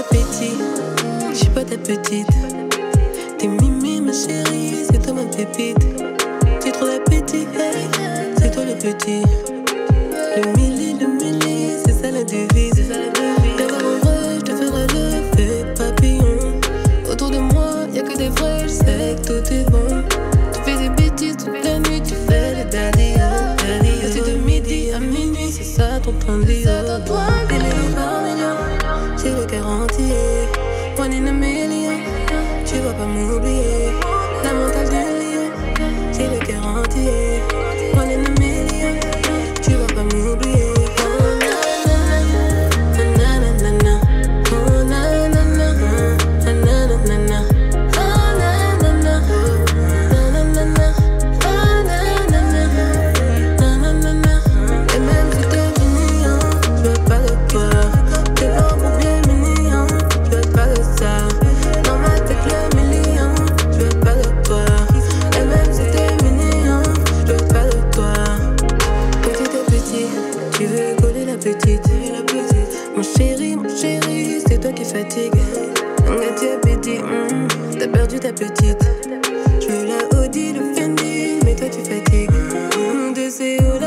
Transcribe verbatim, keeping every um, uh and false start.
l'appétit. Je suis pas ta petite. T'es mimi ma chérie, c'est toi ma pépite. J'ai trop d'appétit, hey, c'est toi le petit. Le milli, le milli, c'est ça la devise. Regarde en vrai, je te ferai l'effet papillon. Autour de moi, y'a que des vrais, je sais que tout est bon. Tu fais des bêtises toute la nuit, tu fais les daddy, oh, daddy, oh. C'est de midi à minuit, c'est ça ton temps de vie, oh. T'es les par million, j'ai le cœur entier. One in a million, tu vas pas m'oublier. La mentale du lion, j'ai le cœur entier. One in a million, tu vas pas m'oublier. Mon chéri, mon chéri, c'est toi qui fatigue. T'as appétit, mm, t'as perdu ta petite. Je veux la Audi, le Fendi, mais toi tu fatigues. Mm, de